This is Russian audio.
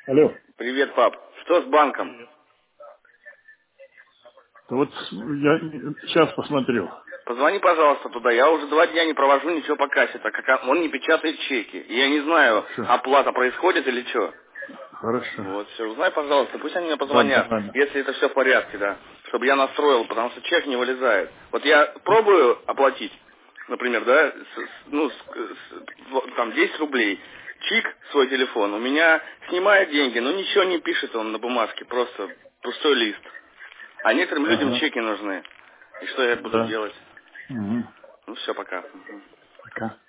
Алло. Привет, пап. Что с банком? Вот я сейчас посмотрел. Позвони, пожалуйста, туда. Я уже 2 дня не провожу ничего по кассе, так как он не печатает чеки. И я не знаю, Все. оплата происходит или что. Хорошо. Вот, все. Узнай, пожалуйста, пусть они мне Дам позвонят, номер. если это все в порядке, да. Чтобы я настроил, потому что чек не вылезает. Вот я пробую оплатить, например, да, там 10 рублей. Чик, свой телефон, у меня снимает деньги, но ничего не пишет он на бумажке, просто пустой лист. А некоторым людям Ага. чеки нужны. И что я буду Да. делать? Угу. Ну все, пока. Мгм. Пока.